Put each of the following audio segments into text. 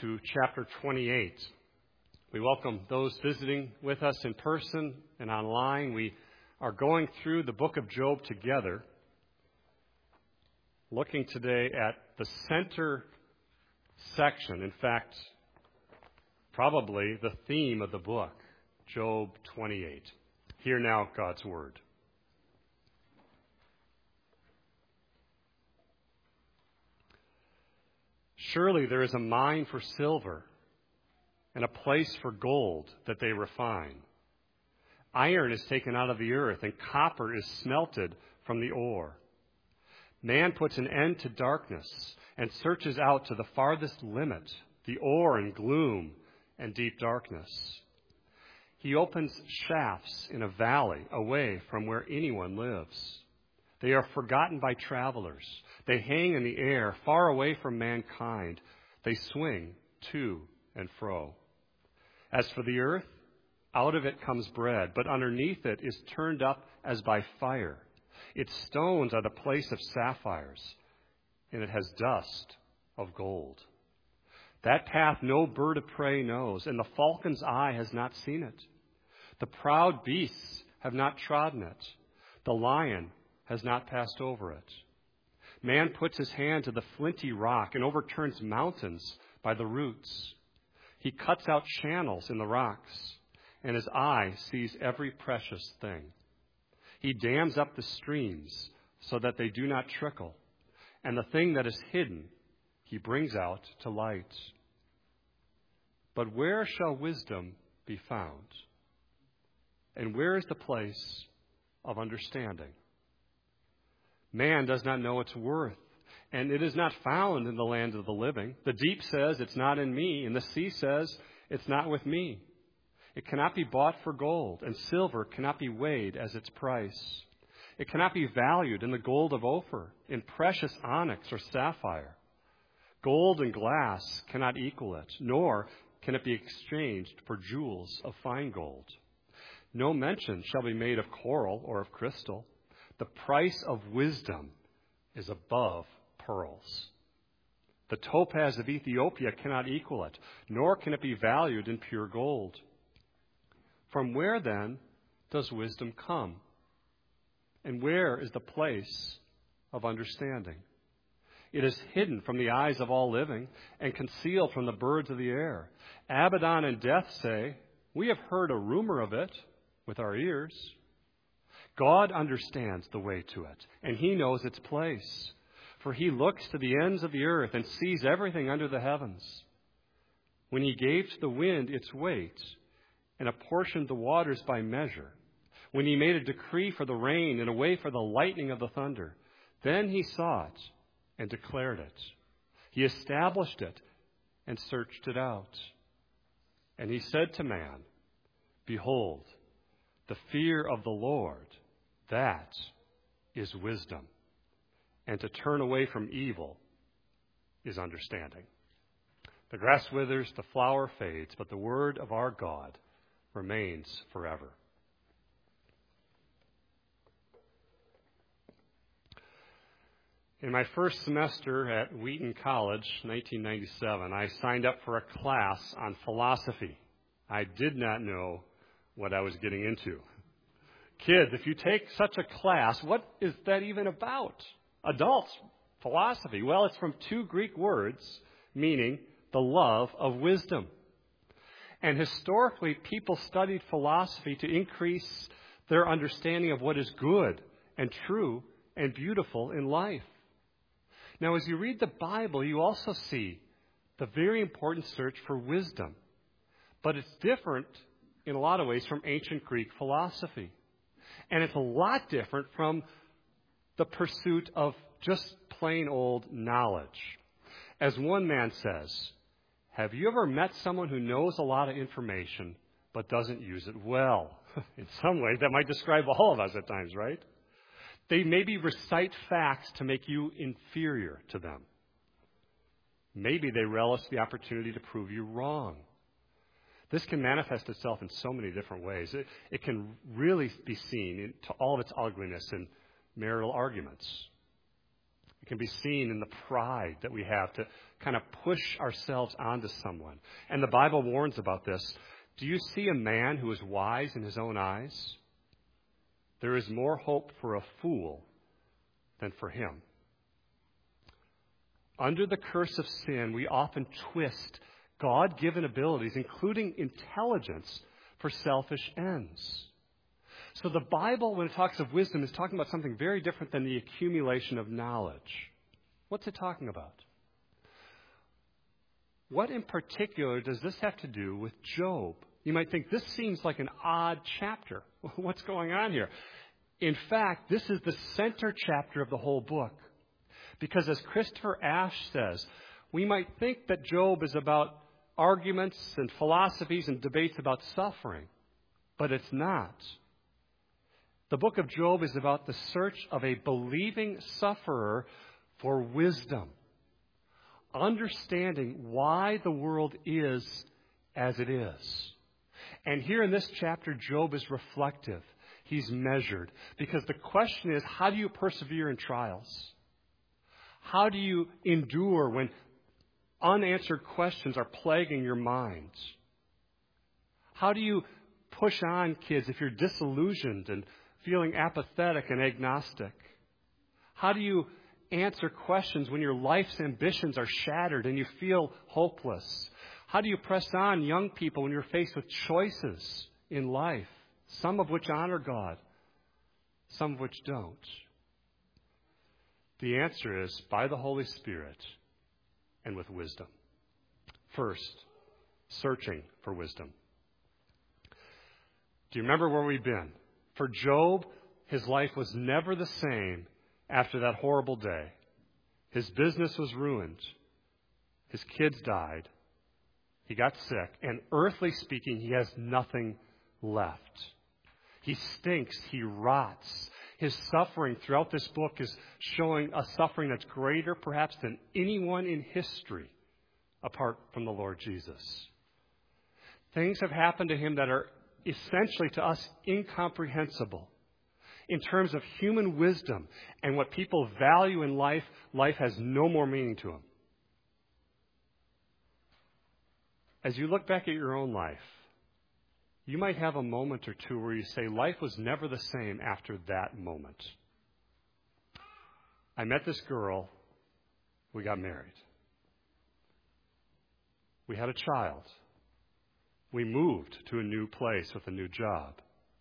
to chapter 28. We welcome those visiting with us in person and online. We are going through the book of Job together, looking today at the center section. In fact, probably the theme of the book, Job 28. Hear now God's word. Surely there is a mine for silver and a place for gold that they refine. Iron is taken out of the earth and copper is smelted from the ore. Man puts an end to darkness and searches out to the farthest limit, the ore in gloom and deep darkness. He opens shafts in a valley away from where anyone lives. They are forgotten by travelers. They hang in the air, far away from mankind. They swing to and fro. As for the earth, out of it comes bread, but underneath it is turned up as by fire. Its stones are the place of sapphires, and it has dust of gold. That path no bird of prey knows, and the falcon's eye has not seen it. The proud beasts have not trodden it. The lion has not passed over it. Man puts his hand to the flinty rock and overturns mountains by the roots. He cuts out channels in the rocks, and his eye sees every precious thing. He dams up the streams so that they do not trickle, and the thing that is hidden he brings out to light. But where shall wisdom be found? And where is the place of understanding? Man does not know its worth, and it is not found in the land of the living. The deep says, it's not in me, and the sea says, it's not with me. It cannot be bought for gold, and silver cannot be weighed as its price. It cannot be valued in the gold of Ophir, in precious onyx or sapphire. Gold and glass cannot equal it, nor can it be exchanged for jewels of fine gold. No mention shall be made of coral or of crystal. The price of wisdom is above pearls. The topaz of Ethiopia cannot equal it, nor can it be valued in pure gold. From where, then, does wisdom come? And where is the place of understanding? It is hidden from the eyes of all living and concealed from the birds of the air. Abaddon and Death say, we have heard a rumor of it with our ears. God understands the way to it, and he knows its place. For he looks to the ends of the earth and sees everything under the heavens. When he gave to the wind its weight and apportioned the waters by measure, when he made a decree for the rain and a way for the lightning of the thunder, then he saw it and declared it. He established it and searched it out. And he said to man, behold, the fear of the Lord, that is wisdom. And to turn away from evil is understanding. The grass withers, the flower fades, but the word of our God remains forever. In my first semester at Wheaton College, 1997, I signed up for a class on philosophy. I did not know what I was getting into. Kids, if you take such a class, what is that even about? Adults, philosophy. Well, it's from two Greek words meaning the love of wisdom. And historically, people studied philosophy to increase their understanding of what is good and true and beautiful in life. Now, as you read the Bible, you also see the very important search for wisdom. But it's different in a lot of ways from ancient Greek philosophy. And it's a lot different from the pursuit of just plain old knowledge. As one man says, have you ever met someone who knows a lot of information but doesn't use it well? In some ways, that might describe all of us at times, right? They maybe recite facts to make you inferior to them. Maybe they relish the opportunity to prove you wrong. This can manifest itself in so many different ways. It can really be seen to all of its ugliness in marital arguments, It can be seen in the pride that we have to kind of push ourselves onto someone. And the Bible warns about this. Do you see a man who is wise in his own eyes? There is more hope for a fool than for him. Under the curse of sin, we often twist God-given abilities, including intelligence, for selfish ends. So the Bible, when it talks of wisdom, is talking about something very different than the accumulation of knowledge. What's it talking about? What in particular does this have to do with Job? You might think this seems like an odd chapter. What's going on here? In fact, this is the center chapter of the whole book. Because as Christopher Ash says, we might think that Job is about arguments and philosophies and debates about suffering, but it's not. The book of Job is about the search of a believing sufferer for wisdom, understanding why the world is as it is. And here in this chapter, Job is reflective. He's measured. Because the question is, how do you persevere in trials? How do you endure when unanswered questions are plaguing your minds? How do you push on, kids, if you're disillusioned and feeling apathetic and agnostic? How do you answer questions when your life's ambitions are shattered and you feel hopeless? How do you press on, young people, when you're faced with choices in life, some of which honor God, some of which don't? The answer is by the Holy Spirit and with wisdom. First, searching for wisdom. Do you remember where we've been? For Job, his life was never the same after that horrible day. His business was ruined. His kids died. He got sick. And earthly speaking, he has nothing left. He stinks. He rots. His suffering throughout this book is showing a suffering that's greater perhaps than anyone in history apart from the Lord Jesus. Things have happened to him that are essentially to us incomprehensible. In terms of human wisdom and what people value in life, life has no more meaning to them. As you look back at your own life, you might have a moment or two where you say, life was never the same after that moment. I met this girl. We got married. We had a child. We moved to a new place with a new job.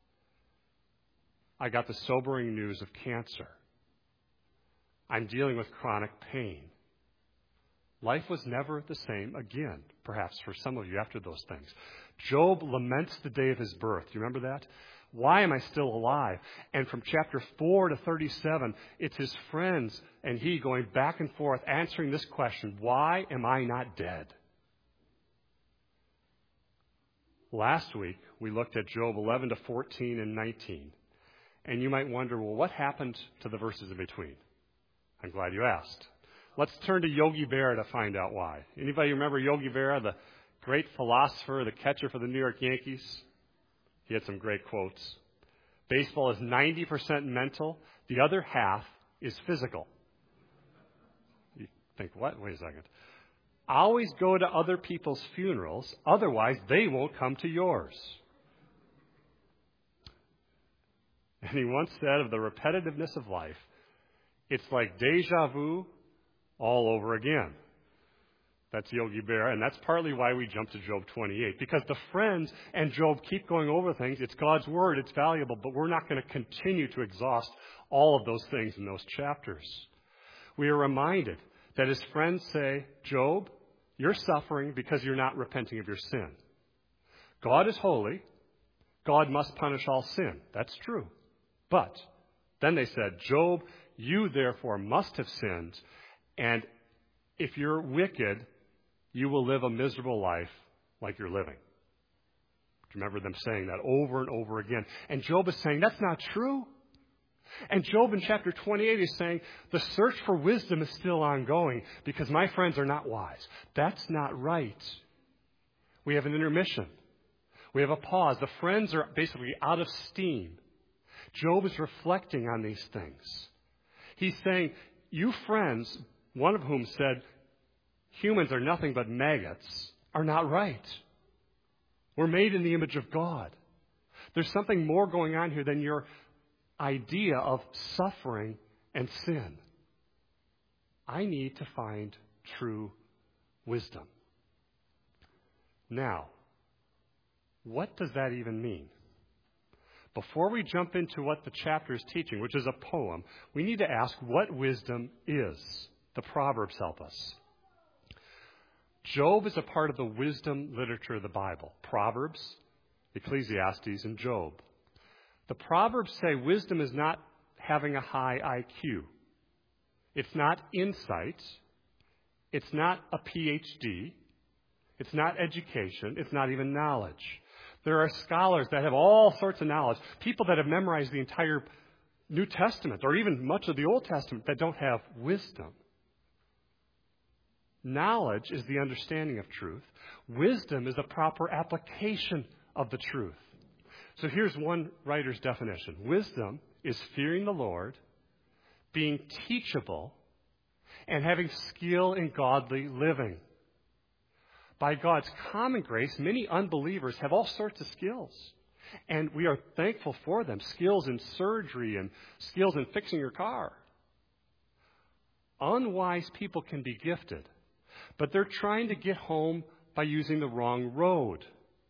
I got the sobering news of cancer. I'm dealing with chronic pain. Life was never the same again, perhaps for some of you after those things. Job laments the day of his birth. Do you remember that? Why am I still alive? And from chapter 4 to 37, it's his friends and he going back and forth answering this question, why am I not dead? Last week, we looked at Job 11 to 14 and 19. And you might wonder, well, what happened to the verses in between? I'm glad you asked. Let's turn to Yogi Berra to find out why. Anybody remember Yogi Berra, the great philosopher, the catcher for the New York Yankees? He had some great quotes. Baseball is 90% mental. The other half is physical. You think, what? Wait a second. Always go to other people's funerals, otherwise they won't come to yours. And he once said of the repetitiveness of life, it's like deja vu all over again. That's Yogi Berra, and that's partly why we jump to Job 28. Because the friends and Job keep going over things. It's God's word, it's valuable, but we're not going to continue to exhaust all of those things in those chapters. We are reminded that his friends say, Job, you're suffering because you're not repenting of your sin. God is holy. God must punish all sin. That's true. But then they said, Job, you therefore must have sinned, and if you're wicked, you will live a miserable life like you're living. Do you remember them saying that over and over again? And Job is saying, that's not true. And Job in chapter 28 is saying, the search for wisdom is still ongoing because my friends are not wise. That's not right. We have an intermission. We have a pause. The friends are basically out of steam. Job is reflecting on these things. He's saying, You friends, one of whom said, humans are nothing but maggots, are not right. We're made in the image of God. There's something more going on here than your idea of suffering and sin. I need to find true wisdom. Now, what does that even mean? Before we jump into what the chapter is teaching, which is a poem, we need to ask what wisdom is. The Proverbs help us. Job is a part of the wisdom literature of the Bible. Proverbs, Ecclesiastes, and Job. The Proverbs say wisdom is not having a high IQ. It's not insight. It's not a PhD. It's not education. It's not even knowledge. There are scholars that have all sorts of knowledge, people that have memorized the entire New Testament or even much of the Old Testament that don't have wisdom. Knowledge is the understanding of truth. Wisdom is the proper application of the truth. So here's one writer's definition. Wisdom is fearing the Lord, being teachable, and having skill in godly living. By God's common grace, many unbelievers have all sorts of skills. And we are thankful for them. Skills in surgery and skills in fixing your car. Unwise people can be gifted, but they're trying to get home by using the wrong road.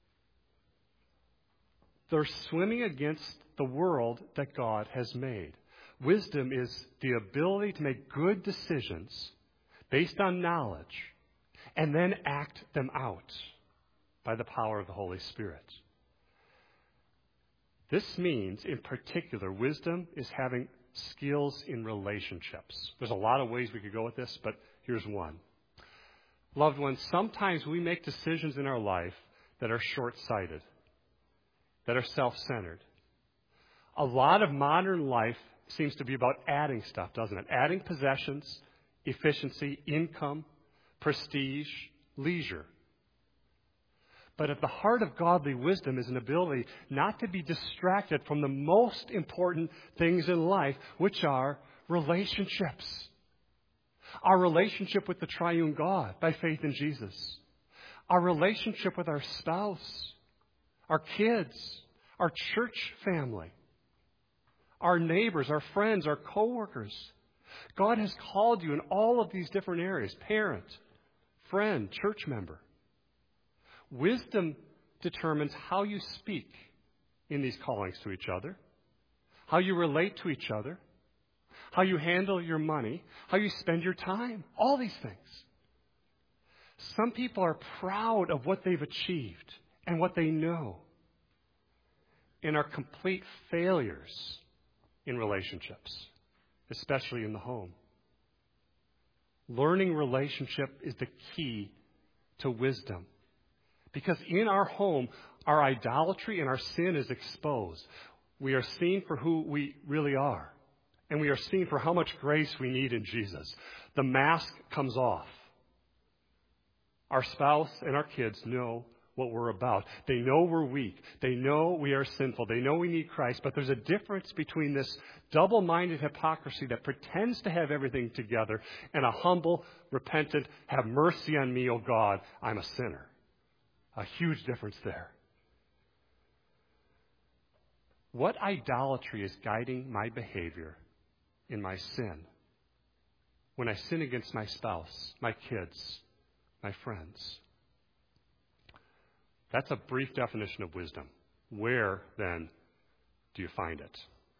They're swimming against the world that God has made. Wisdom is the ability to make good decisions based on knowledge and then act them out by the power of the Holy Spirit. This means, in particular, wisdom is having skills in relationships. There's a lot of ways we could go with this, but here's one. Loved ones, sometimes we make decisions in our life that are short-sighted, that are self-centered. A lot of modern life seems to be about adding stuff, doesn't it? Adding possessions, efficiency, income, prestige, leisure. But at the heart of godly wisdom is an ability not to be distracted from the most important things in life, which are relationships. Our relationship with the triune God by faith in Jesus. Our relationship with our spouse, our kids, our church family, our neighbors, our friends, our coworkers. God has called you in all of these different areas. Parent, friend, church member. Wisdom determines how you speak in these callings to each other, how you relate to each other, how you handle your money, how you spend your time, all these things. Some people are proud of what they've achieved and what they know and are complete failures in relationships, especially in the home. Learning relationship is the key to wisdom. Because in our home, our idolatry and our sin is exposed. We are seen for who we really are. And we are seen for how much grace we need in Jesus. The mask comes off. Our spouse and our kids know what we're about. They know we're weak. They know we are sinful. They know we need Christ. But there's a difference between this double-minded hypocrisy that pretends to have everything together and a humble, repentant, have mercy on me, O God, I'm a sinner. A huge difference there. What idolatry is guiding my behavior in my sin? When I sin against my spouse, my kids, my friends. That's a brief definition of wisdom. Where, then, do you find it?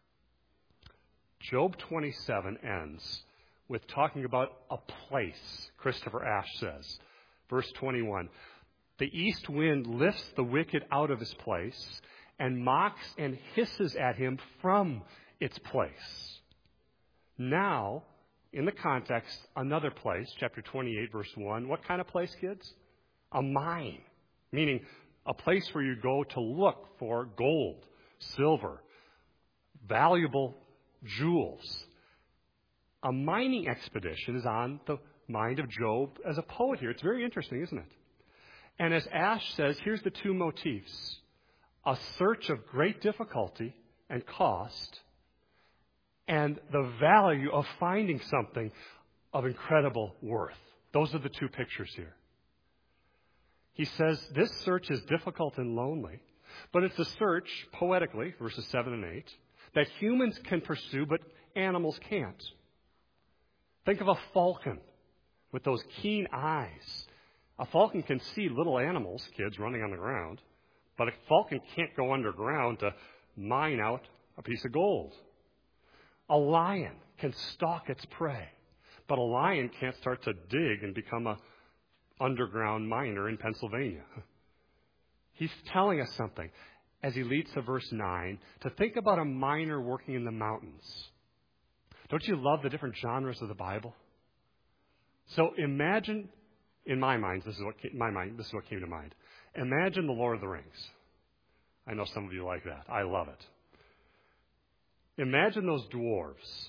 Job 27 ends with talking about a place, Christopher Ash says. Verse 21, the east wind lifts the wicked out of his place and mocks and hisses at him from its place. Now, in the context, another place, chapter 28, verse 1. What kind of place, kids? A mine, meaning a place where you go to look for gold, silver, valuable jewels. A mining expedition is on the mind of Job as a poet here. It's very interesting, isn't it? And as Ash says, here's the two motifs. A search of great difficulty and cost, and the value of finding something of incredible worth. Those are the two pictures here. He says this search is difficult and lonely, but it's a search, poetically, verses 7 and 8, that humans can pursue, but animals can't. Think of a falcon with those keen eyes. A falcon can see little animals, kids, running on the ground, but a falcon can't go underground to mine out a piece of gold. A lion can stalk its prey, but a lion can't start to dig and become an underground miner in Pennsylvania. He's telling us something as he leads to verse 9, to think about a miner working in the mountains. Don't you love the different genres of the Bible? So imagine, in my mind, this is what came to mind. Imagine the Lord of the Rings. I know some of you like that. I love it. Imagine those dwarves.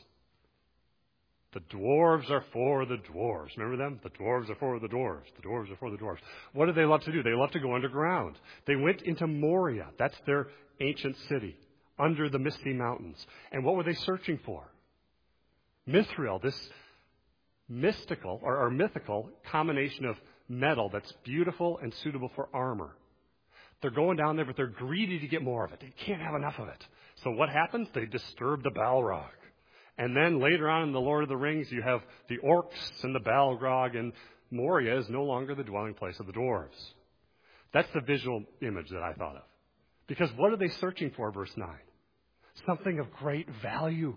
The dwarves are for the dwarves. Remember them? The dwarves are for the dwarves. The dwarves are for the dwarves. What do they love to do? They love to go underground. They went into Moria. That's their ancient city, under the misty mountains. And what were they searching for? Mithril, this mystical or mythical combination of metal that's beautiful and suitable for armor. They're going down there, but they're greedy to get more of it. They can't have enough of it. So what happens? They disturb the Balrog. And then later on in The Lord of the Rings, you have the orcs and the Balrog, and Moria is no longer the dwelling place of the dwarves. That's the visual image that I thought of. Because what are they searching for, verse 9? Something of great value.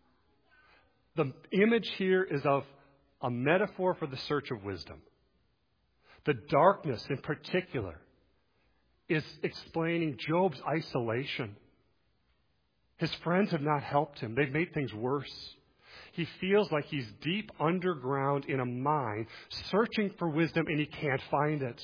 The image here is of a metaphor for the search of wisdom. The darkness in particular is explaining Job's isolation. His friends have not helped him. They've made things worse. He feels like he's deep underground in a mine, searching for wisdom, and he can't find it.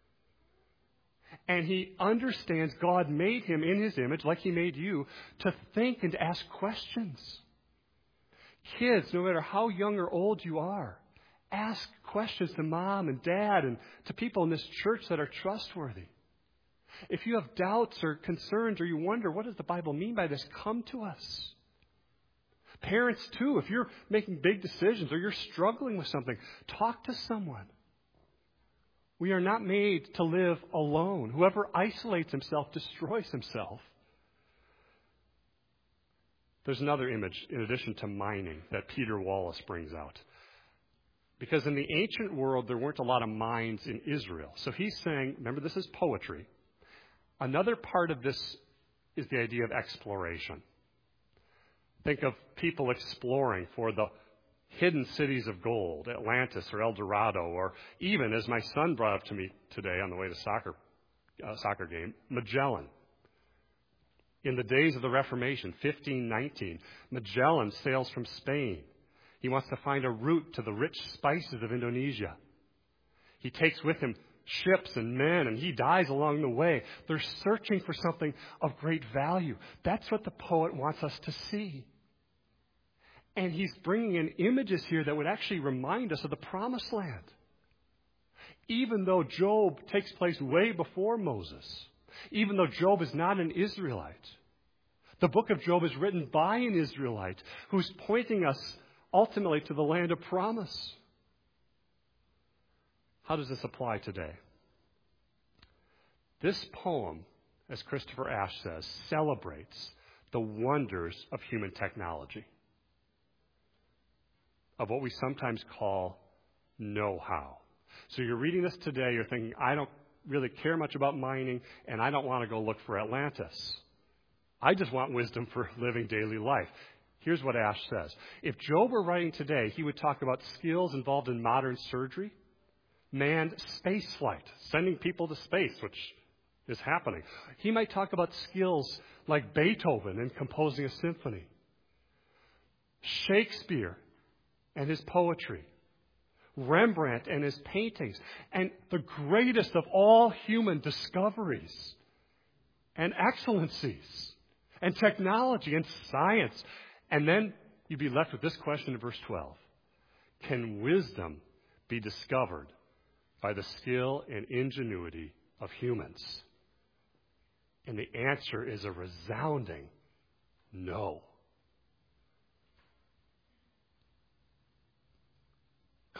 And he understands God made him in his image, like he made you, to think and to ask questions. Kids, no matter how young or old you are, ask questions to mom and dad and to people in this church that are trustworthy. If you have doubts or concerns or you wonder, what does the Bible mean by this? Come to us. Parents, too, if you're making big decisions or you're struggling with something, talk to someone. We are not made to live alone. Whoever isolates himself destroys himself. There's another image, in addition to mining, that Peter Wallace brings out. Because in the ancient world, there weren't a lot of mines in Israel. So he's saying, remember, this is poetry. Another part of this is the idea of exploration. Think of people exploring for the hidden cities of gold, Atlantis or El Dorado, or even, as my son brought up to me today on the way to soccer game, Magellan. In the days of the Reformation, 1519, Magellan sails from Spain. He wants to find a route to the rich spices of Indonesia. He takes with him ships and men, and he dies along the way. They're searching for something of great value. That's what the poet wants us to see. And he's bringing in images here that would actually remind us of the Promised Land. Even though Job takes place way before Moses, even though Job is not an Israelite, the book of Job is written by an Israelite who's pointing us ultimately to the land of promise. How does this apply today? This poem, as Christopher Ash says, celebrates the wonders of human technology, of what we sometimes call know-how. So you're reading this today, you're thinking, I don't really care much about mining, and I don't want to go look for Atlantis. I just want wisdom for living daily life. Here's what Ash says. If Job were writing today, he would talk about skills involved in modern surgery, manned space flight, sending people to space, which is happening. He might talk about skills like Beethoven in composing a symphony, Shakespeare and his poetry, Rembrandt and his paintings, and the greatest of all human discoveries and excellencies and technology and science. And then you'd be left with this question in verse 12. Can wisdom be discovered by the skill and ingenuity of humans? And the answer is a resounding no.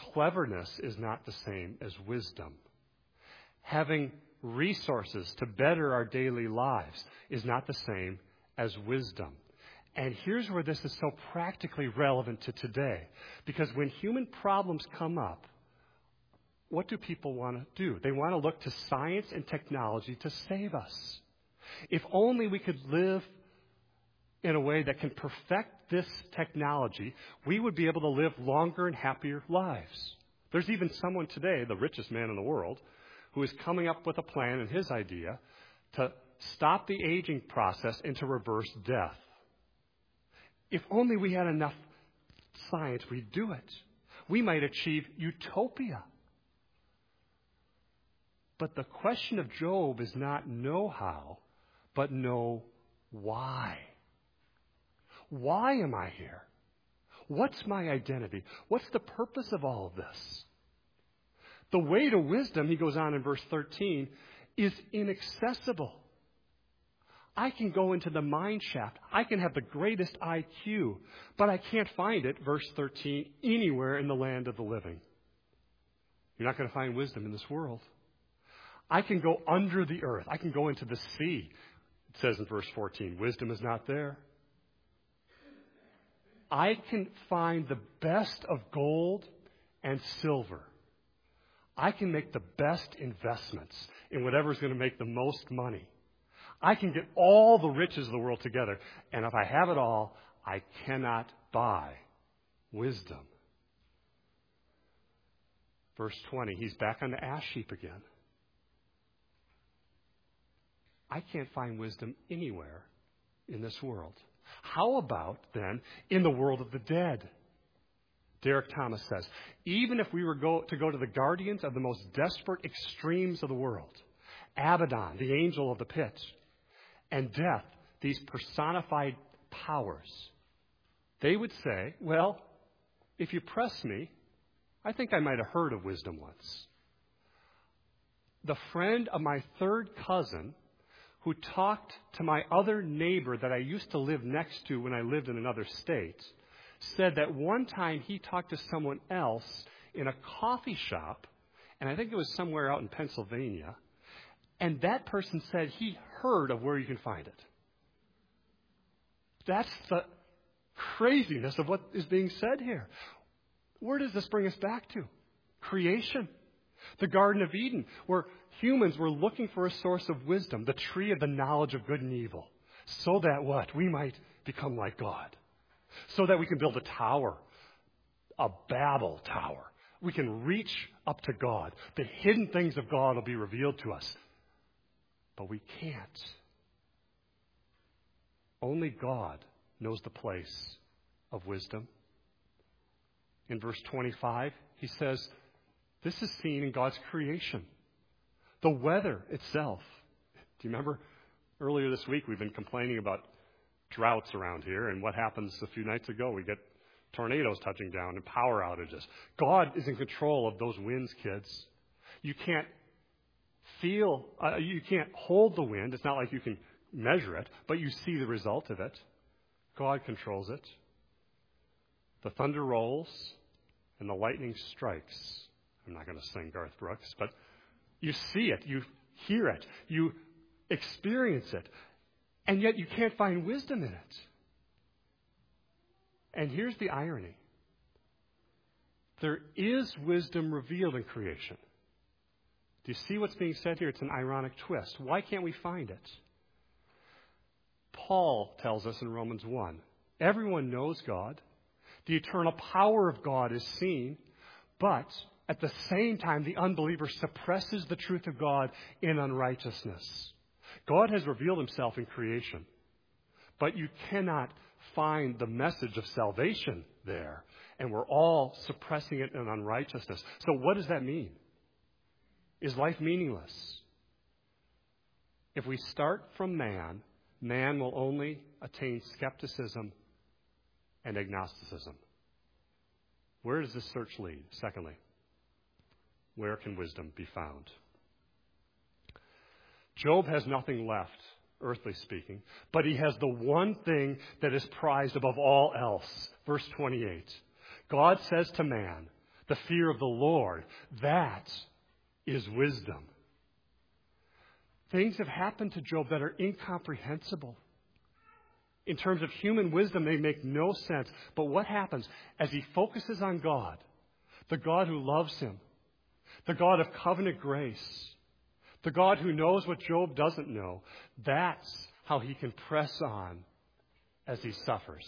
cleverness is not the same as wisdom. Having resources to better our daily lives is not the same as wisdom. And here's where this is so practically relevant to today. Because when human problems come up, what do people want to do? They want to look to science and technology to save us. If only we could live in a way that can perfect this technology, we would be able to live longer and happier lives. There's even someone today, the richest man in the world, who is coming up with a plan and his idea to stop the aging process and to reverse death. If only we had enough science, we'd do it. We might achieve utopia. But the question of Job is not know how, but know why. Why am I here? What's my identity? What's the purpose of all of this? The way to wisdom, he goes on in verse 13, is inaccessible. I can go into the mine shaft. I can have the greatest IQ, but I can't find it, verse 13, anywhere in the land of the living. You're not going to find wisdom in this world. I can go under the earth. I can go into the sea. It says in verse 14, wisdom is not there. I can find the best of gold and silver. I can make the best investments in whatever is going to make the most money. I can get all the riches of the world together. And if I have it all, I cannot buy wisdom. Verse 20, he's back on the ash heap again. I can't find wisdom anywhere in this world. How about, then, in the world of the dead? Derek Thomas says, even if we were to go to the guardians of the most desperate extremes of the world, Abaddon, the angel of the pit, and death, these personified powers, they would say, well, if you press me, I think I might have heard of wisdom once. The friend of my third cousin who talked to my other neighbor that I used to live next to when I lived in another state, said that one time he talked to someone else in a coffee shop, and I think it was somewhere out in Pennsylvania, and that person said he heard of where you can find it. That's the craziness of what is being said here. Where does this bring us back to? Creation. The Garden of Eden, where humans were looking for a source of wisdom, the tree of the knowledge of good and evil, so that what? We might become like God. So that we can build a tower, a Babel tower. We can reach up to God. The hidden things of God will be revealed to us. But we can't. Only God knows the place of wisdom. In verse 25, he says, this is seen in God's creation. The weather itself. Do you remember earlier this week we've been complaining about droughts around here, and what happens a few nights ago? We get tornadoes touching down and power outages. God is in control of those winds, kids. You can't you can't hold the wind. It's not like you can measure it, but you see the result of it. God controls it. The thunder rolls and the lightning strikes. I'm not going to sing Garth Brooks, but you see it, you hear it, you experience it, and yet you can't find wisdom in it. And here's the irony. There is wisdom revealed in creation. Do you see what's being said here? It's an ironic twist. Why can't we find it? Paul tells us in Romans 1, everyone knows God. The eternal power of God is seen, but at the same time, the unbeliever suppresses the truth of God in unrighteousness. God has revealed himself in creation, but you cannot find the message of salvation there, and we're all suppressing it in unrighteousness. So what does that mean? Is life meaningless? If we start from man, man will only attain skepticism and agnosticism. Where does this search lead? Secondly, where can wisdom be found? Job has nothing left, earthly speaking, but he has the one thing that is prized above all else. Verse 28. God says to man, The fear of the Lord, that is wisdom. Things have happened to Job that are incomprehensible. In terms of human wisdom, they make no sense. But what happens as he focuses on God, the God who loves him, the God of covenant grace, the God who knows what Job doesn't know, that's how he can press on as he suffers.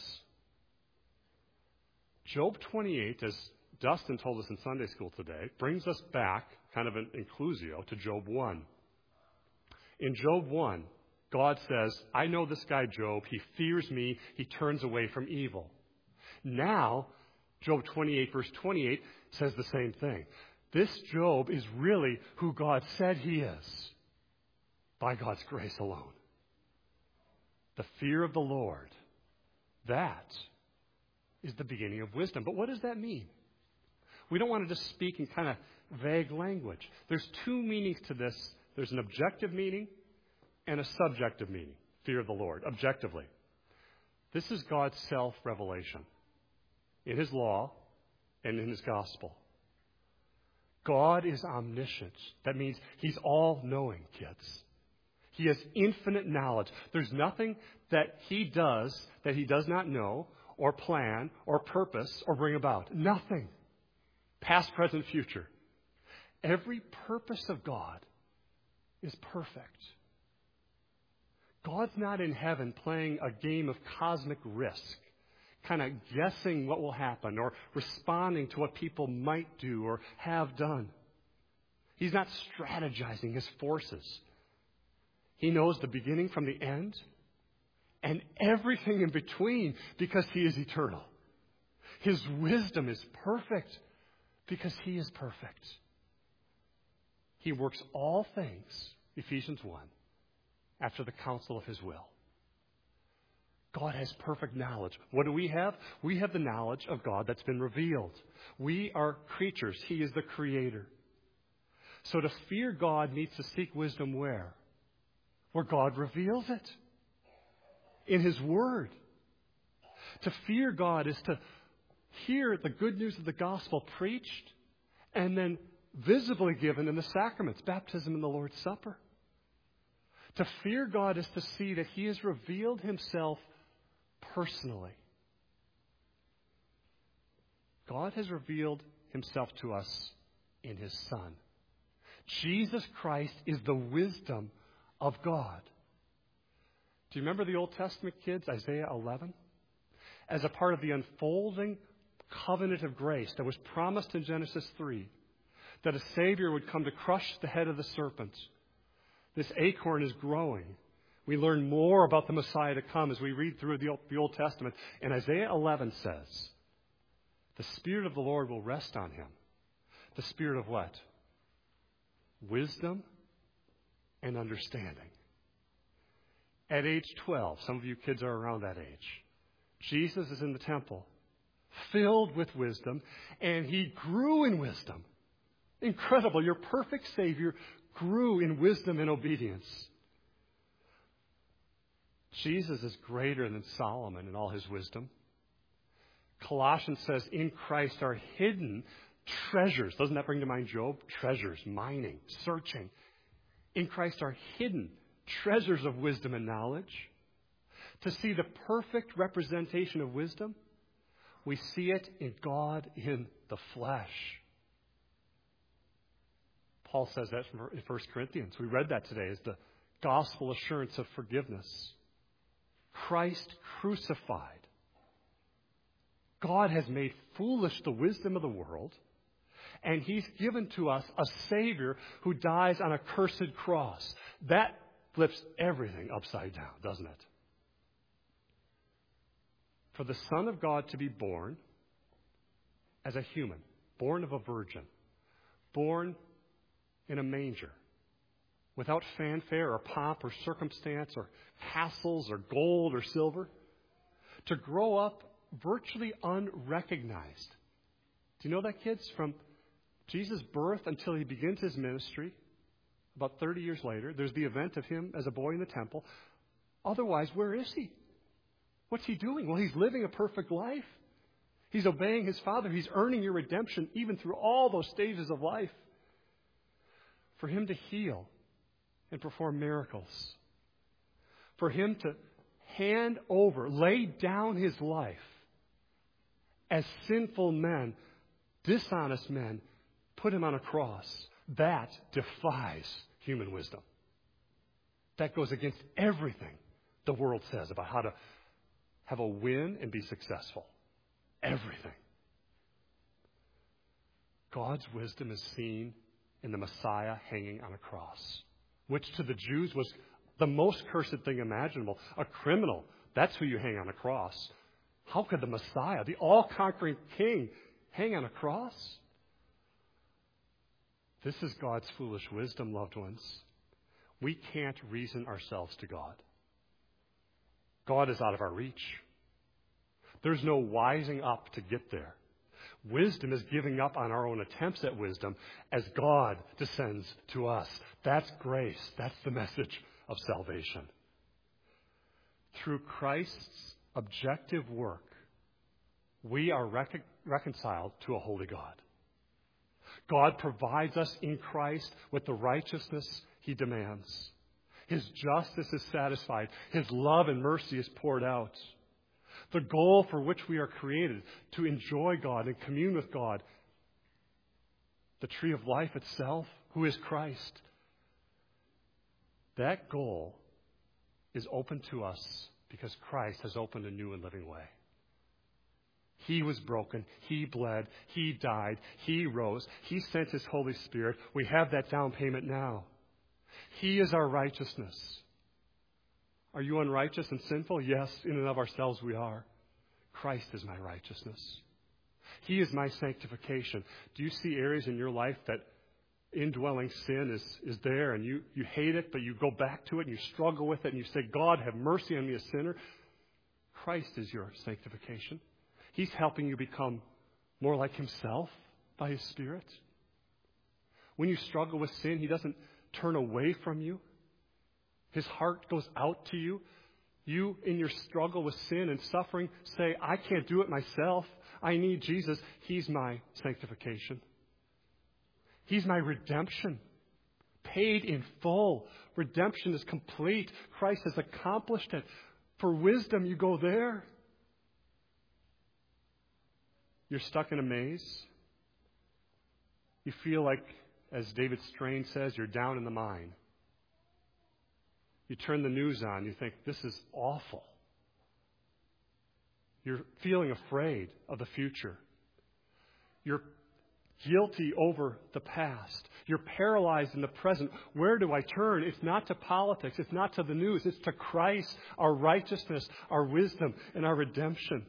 Job 28, as Dustin told us in Sunday school today, brings us back, kind of an inclusio, to Job 1. In Job 1, God says, I know this guy Job. He fears me. He turns away from evil. Now, Job 28, verse 28, says the same thing. This Job is really who God said he is, by God's grace alone. The fear of the Lord, that is the beginning of wisdom. But what does that mean? We don't want to just speak in kind of vague language. There's two meanings to this. There's an objective meaning and a subjective meaning. Fear of the Lord, objectively. This is God's self-revelation in his law and in his gospel. God is omniscient. That means he's all-knowing, kids. He has infinite knowledge. There's nothing that he does not know or plan or purpose or bring about. Nothing. Past, present, future. Every purpose of God is perfect. God's not in heaven playing a game of cosmic risk, kind of guessing what will happen or responding to what people might do or have done. He's not strategizing his forces. He knows the beginning from the end and everything in between because he is eternal. His wisdom is perfect because he is perfect. He works all things, Ephesians 1, after the counsel of his will. God has perfect knowledge. What do we have? We have the knowledge of God that's been revealed. We are creatures. He is the creator. So to fear God needs to seek wisdom where? Where God reveals it. In his word. To fear God is to hear the good news of the gospel preached and then visibly given in the sacraments, baptism and the Lord's Supper. To fear God is to see that he has revealed himself personally. God has revealed himself to us in his Son. Jesus Christ is the wisdom of God. Do you remember the Old Testament, kids? Isaiah 11? As a part of the unfolding covenant of grace that was promised in Genesis 3, that a Savior would come to crush the head of the serpent. This acorn is growing. We learn more about the Messiah to come as we read through the Old Testament. And Isaiah 11 says, the Spirit of the Lord will rest on him. The Spirit of what? Wisdom and understanding. At age 12, some of you kids are around that age, Jesus is in the temple, filled with wisdom, and he grew in wisdom. Incredible. Your perfect Savior grew in wisdom and obedience. Jesus is greater than Solomon in all his wisdom. Colossians says, in Christ are hidden treasures. Doesn't that bring to mind Job? Treasures, mining, searching. In Christ are hidden treasures of wisdom and knowledge. To see the perfect representation of wisdom, we see it in God in the flesh. Paul says that in 1 Corinthians. We read that today as the gospel assurance of forgiveness. Christ crucified. God has made foolish the wisdom of the world, and he's given to us a Savior who dies on a cursed cross. That flips everything upside down, doesn't it? For the Son of God to be born as a human, born of a virgin, born in a manger, without fanfare or pomp or circumstance or hassles or gold or silver, to grow up virtually unrecognized. Do you know that, kids? From Jesus' birth until he begins his ministry, about 30 years later, there's the event of him as a boy in the temple. Otherwise, where is he? What's he doing? Well, he's living a perfect life. He's obeying his Father. He's earning your redemption even through all those stages of life. For him to heal and perform miracles. For him to hand over, lay down his life as sinful men, dishonest men, put him on a cross. That defies human wisdom. That goes against everything the world says about how to have a win and be successful. Everything. God's wisdom is seen in the Messiah hanging on a cross, which to the Jews was the most cursed thing imaginable. A criminal, that's who you hang on a cross. How could the Messiah, the all-conquering king, hang on a cross? This is God's foolish wisdom, loved ones. We can't reason ourselves to God. God is out of our reach. There's no wising up to get there. Wisdom is giving up on our own attempts at wisdom as God descends to us. That's grace. That's the message of salvation. Through Christ's objective work, we are reconciled to a holy God. God provides us in Christ with the righteousness he demands. His justice is satisfied. His love and mercy is poured out. The goal for which we are created, to enjoy God and commune with God, the tree of life itself, who is Christ, that goal is open to us because Christ has opened a new and living way. He was broken. He bled. He died. He rose. He sent his Holy Spirit. We have that down payment now. He is our righteousness. Are you unrighteous and sinful? Yes, in and of ourselves we are. Christ is my righteousness. He is my sanctification. Do you see areas in your life that indwelling sin is there and you hate it, but you go back to it and you struggle with it and you say, God, have mercy on me, a sinner? Christ is your sanctification. He's helping you become more like himself by his Spirit. When you struggle with sin, he doesn't turn away from you. His heart goes out to you. You, in your struggle with sin and suffering, say, I can't do it myself. I need Jesus. He's my sanctification. He's my redemption. Paid in full. Redemption is complete. Christ has accomplished it. For wisdom, you go there. You're stuck in a maze. You feel like, as David Strain says, you're down in the mine. You turn the news on, you think, this is awful. You're feeling afraid of the future. You're guilty over the past. You're paralyzed in the present. Where do I turn? It's not to politics. It's not to the news. It's to Christ, our righteousness, our wisdom, and our redemption.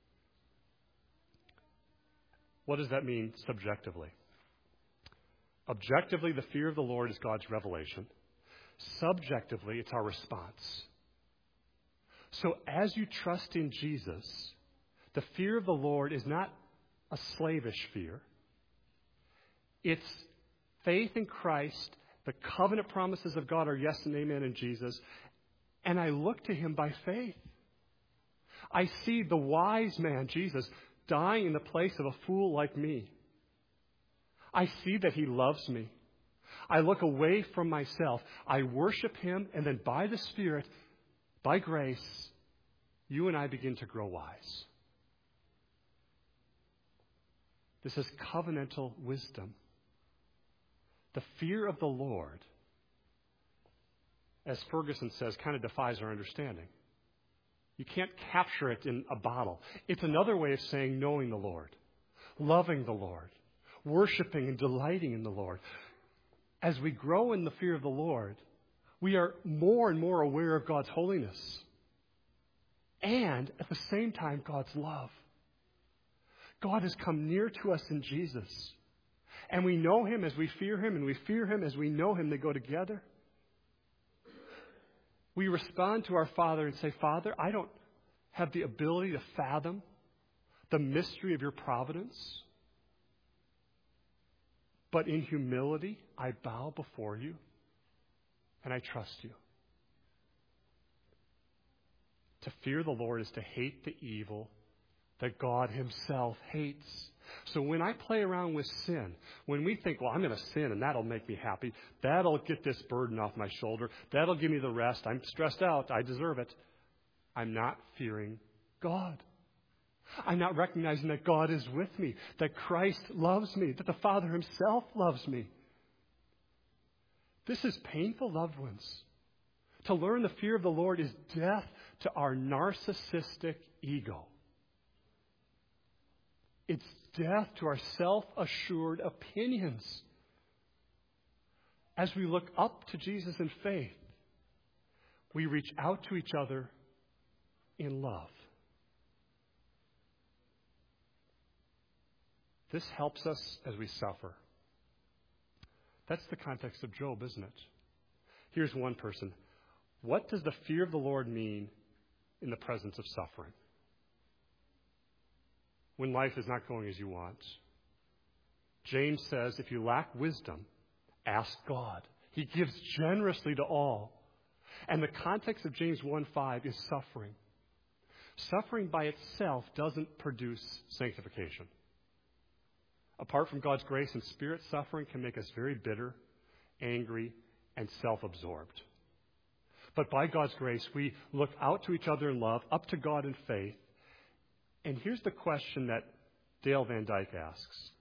What does that mean subjectively? Objectively, the fear of the Lord is God's revelation. Subjectively, it's our response. So as you trust in Jesus, the fear of the Lord is not a slavish fear. It's faith in Christ. The covenant promises of God are yes and amen in Jesus. And I look to him by faith. I see the wise man, Jesus, dying in the place of a fool like me. I see that he loves me. I look away from myself. I worship him, and then by the Spirit, by grace, you and I begin to grow wise. This is covenantal wisdom. The fear of the Lord, as Ferguson says, kind of defies our understanding. You can't capture it in a bottle. It's another way of saying knowing the Lord, loving the Lord, worshiping and delighting in the Lord. As we grow in the fear of the Lord, we are more and more aware of God's holiness. And at the same time, God's love. God has come near to us in Jesus. And we know him as we fear him, and we fear him as we know him. They go together. We respond to our Father and say, Father, I don't have the ability to fathom the mystery of your providence. But in humility, I bow before you, and I trust you. To fear the Lord is to hate the evil that God himself hates. So when I play around with sin, when we think, well, I'm going to sin and that'll make me happy, that'll get this burden off my shoulder, that'll give me the rest, I'm stressed out, I deserve it, I'm not fearing God. I'm not recognizing that God is with me, that Christ loves me, that the Father himself loves me. This is painful, loved ones. To learn the fear of the Lord is death to our narcissistic ego. It's death to our self-assured opinions. As we look up to Jesus in faith, we reach out to each other in love. This helps us as we suffer. That's the context of Job, isn't it? Here's one person. What does the fear of the Lord mean in the presence of suffering? When life is not going as you want. James says, if you lack wisdom, ask God. He gives generously to all. And the context of James 1:5 is suffering. Suffering by itself doesn't produce sanctification. Apart from God's grace and Spirit, suffering can make us very bitter, angry, and self-absorbed. But by God's grace, we look out to each other in love, up to God in faith. And here's the question that Dale Van Dyke asks.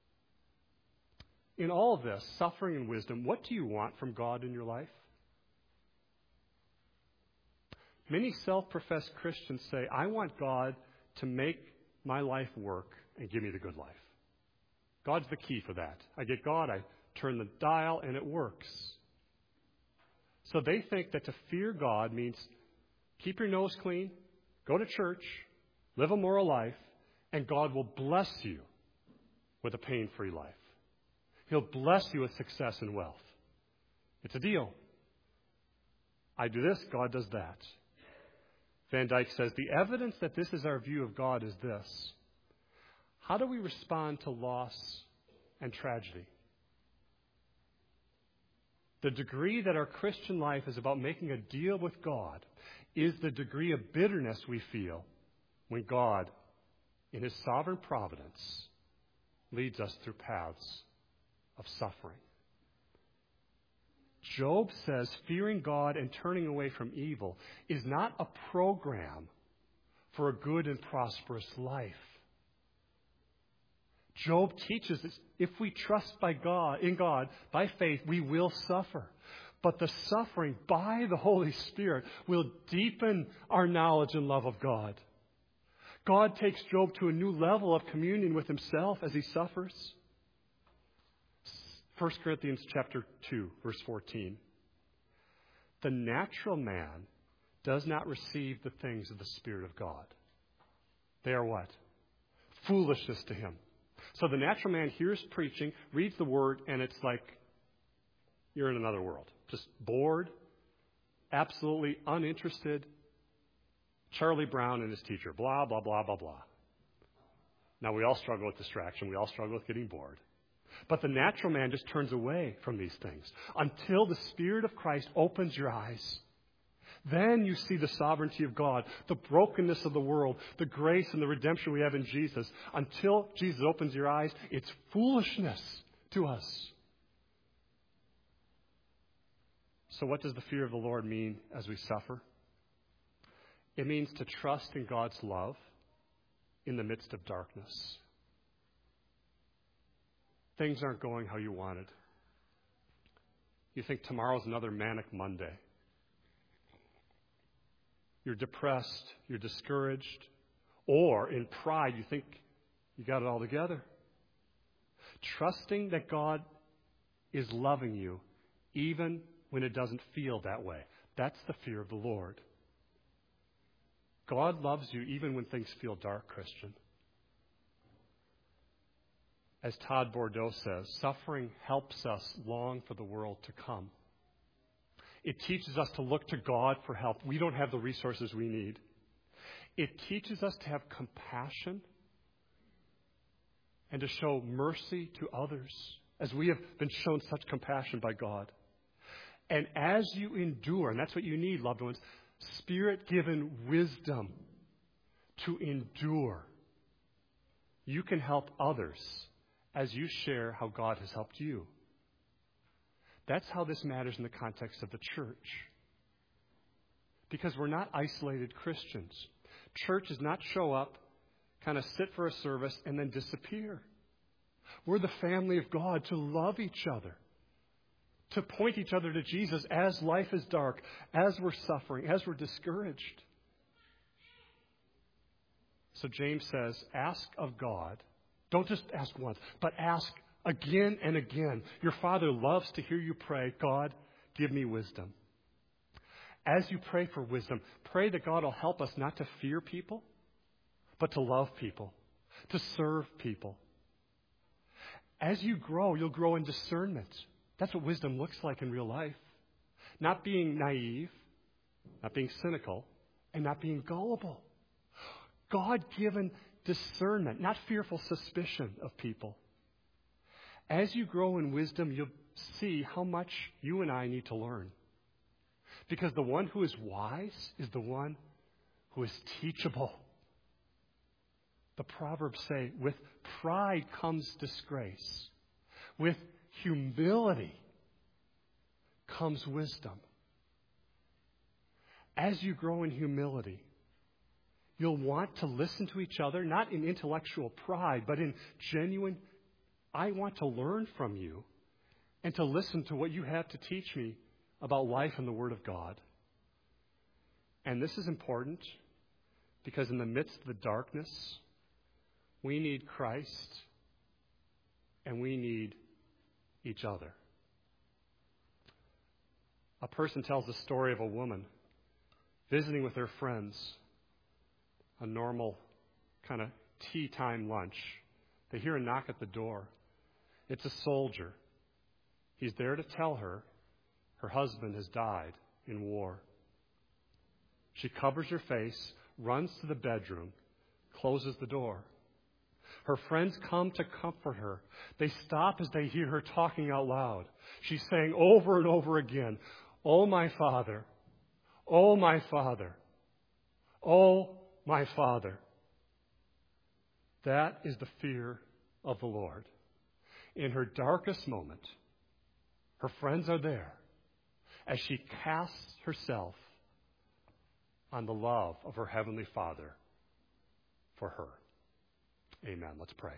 In all of this, suffering and wisdom, what do you want from God in your life? Many self-professed Christians say, I want God to make my life work and give me the good life. God's the key for that. I get God, I turn the dial, and it works. So they think that to fear God means keep your nose clean, go to church, live a moral life, and God will bless you with a pain-free life. He'll bless you with success and wealth. It's a deal. I do this, God does that. Van Dyke says, the evidence that this is our view of God is this. How do we respond to loss and tragedy? The degree that our Christian life is about making a deal with God is the degree of bitterness we feel when God, in his sovereign providence, leads us through paths of suffering. Job says fearing God and turning away from evil is not a program for a good and prosperous life. Job teaches us if we trust in God, by faith, we will suffer. But the suffering by the Holy Spirit will deepen our knowledge and love of God. God takes Job to a new level of communion with himself as he suffers. 1 Corinthians chapter 2, verse 14. The natural man does not receive the things of the Spirit of God. They are what? Foolishness to him. So the natural man hears preaching, reads the word, and it's like you're in another world. Just bored, absolutely uninterested. Charlie Brown and his teacher, blah, blah, blah, blah, blah. Now, we all struggle with distraction. We all struggle with getting bored. But the natural man just turns away from these things until the Spirit of Christ opens your eyes. Then you see the sovereignty of God, the brokenness of the world, the grace and the redemption we have in Jesus. Until Jesus opens your eyes, it's foolishness to us. So what does the fear of the Lord mean as we suffer? It means to trust in God's love in the midst of darkness. Things aren't going how you wanted. You think tomorrow's another manic Monday. You're depressed, you're discouraged, or in pride you think you got it all together. Trusting that God is loving you even when it doesn't feel that way. That's the fear of the Lord. God loves you even when things feel dark, Christian. As Todd Bordeaux says, suffering helps us long for the world to come. It teaches us to look to God for help. We don't have the resources we need. It teaches us to have compassion and to show mercy to others, as we have been shown such compassion by God. And as you endure, and that's what you need, loved ones, Spirit-given wisdom to endure you can help others as you share how God has helped you. That's how this matters in the context of the church. Because we're not isolated Christians. Church does not show up, kind of sit for a service, and then disappear. We're the family of God to love each other, to point each other to Jesus as life is dark, as we're suffering, as we're discouraged. So James says, ask of God. Don't just ask once, but ask again and again. Your Father loves to hear you pray, God, give me wisdom. As you pray for wisdom, pray that God will help us not to fear people, but to love people, to serve people. As you grow, you'll grow in discernment. That's what wisdom looks like in real life. Not being naive, not being cynical, and not being gullible. God-given discernment, not fearful suspicion of people. As you grow in wisdom, you'll see how much you and I need to learn. Because the one who is wise is the one who is teachable. The Proverbs say, with pride comes disgrace. With humility comes wisdom. As you grow in humility, you'll want to listen to each other, not in intellectual pride, but in genuine, I want to learn from you and to listen to what you have to teach me about life and the Word of God. And this is important because in the midst of the darkness, we need Christ and we need each other. A person tells the story of a woman visiting with her friends, a normal kind of tea time lunch. They hear a knock at the door. It's a soldier. He's there to tell her her husband has died in war. She covers her face, runs to the bedroom, closes the door. Her friends come to comfort her. They stop as they hear her talking out loud. She's saying over and over again, "Oh, my Father, oh, my Father, oh, my Father." That is the fear of the Lord. In her darkest moment, her friends are there as she casts herself on the love of her Heavenly Father for her. Amen. Let's pray.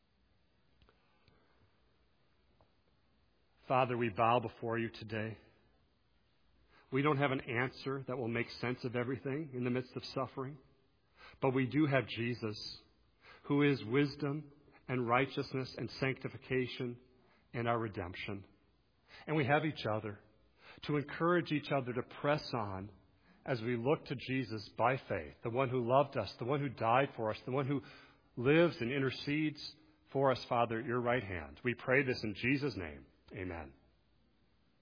Father, we bow before you today. We don't have an answer that will make sense of everything in the midst of suffering, but we do have Jesus, who is wisdom and righteousness and sanctification and our redemption. And we have each other to encourage each other to press on as we look to Jesus by faith, the one who loved us, the one who died for us, the one who lives and intercedes for us, Father, at your right hand. We pray this in Jesus' name. Amen.